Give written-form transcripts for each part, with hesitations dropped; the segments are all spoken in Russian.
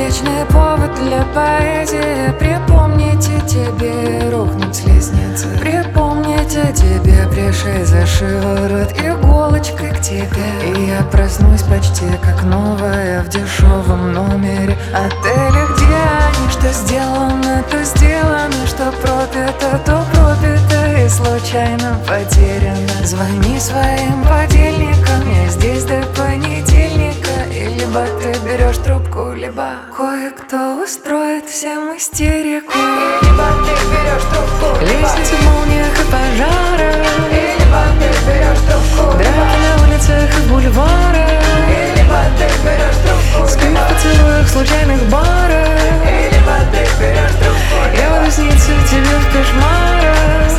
отличный повод для поэзии. Припомните тебе рухнуть с лестницы. Припомните тебе пришей за шиворот иголочкой к тебе. И я проснусь почти как новая в дешевом номере отеля, где они, что сделано, то сделано, что пропито, то пропито и случайно потеряно. Звони своим подельникам, я здесь до понедельника. И либо ты берешь трубку, либо кое-кто устроит всем истерику. И либо ты берешь трубку, Лестницы в молниях и пожарах, и либо ты берешь трубку, драки на улицах и бульварах, и либо ты берешь трубку, спи в поцелуях в случайных барах. и либо ты берешь трубку, Я буду сниться тебе в кошмарах.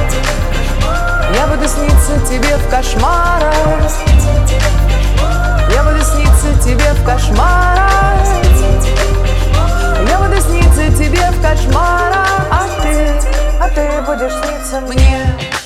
Я буду сниться тебе в кошмарах. Я буду сниться тебе в кошмарах. Я буду сниться тебе в кошмарах. А ты будешь сниться мне.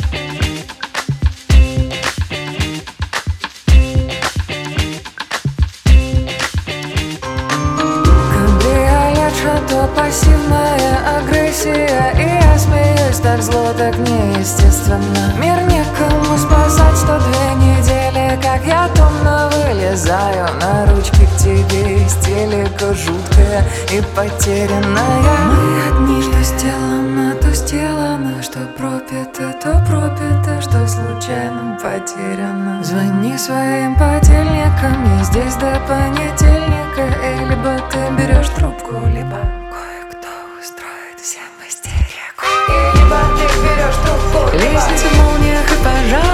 Кабриолет, шато, пассивная агрессия. И я смеюсь так зло, так неестественно. Мир некому спасать, 102 недели, как я томно вылезаю на ручки к тебе. Истерика жуткая и потерянная. Мы одни, что сделано, то сделано, что пропито, то пропито, что случайно потеряно. Звони своим подельникам, я здесь до понедельника. И либо ты берешь трубку, либо кое-кто устроит всем истерику. и либо ты берешь трубку, Лестницы в молниях и пожарах,